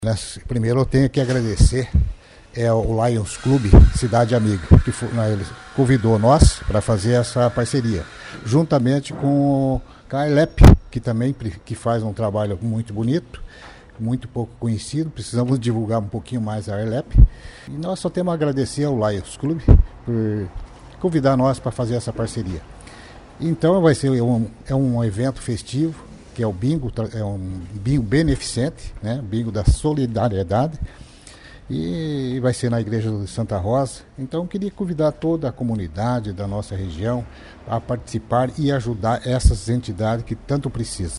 Primeiro eu tenho que agradecer o Lions Clube Cidade Amiga, que ele convidou nós para fazer essa parceria, juntamente com a Arlep, que também faz um trabalho muito bonito, muito pouco conhecido. Precisamos divulgar um pouquinho mais a Arlep. E nós só temos a agradecer ao Lions Clube por convidar nós para fazer essa parceria. Então vai ser um evento festivo, que é o bingo, é um bingo beneficente, né? Bingo da solidariedade, e vai ser na igreja de Santa Rosa. Então queria convidar toda a comunidade da nossa região a participar e ajudar essas entidades que tanto precisam.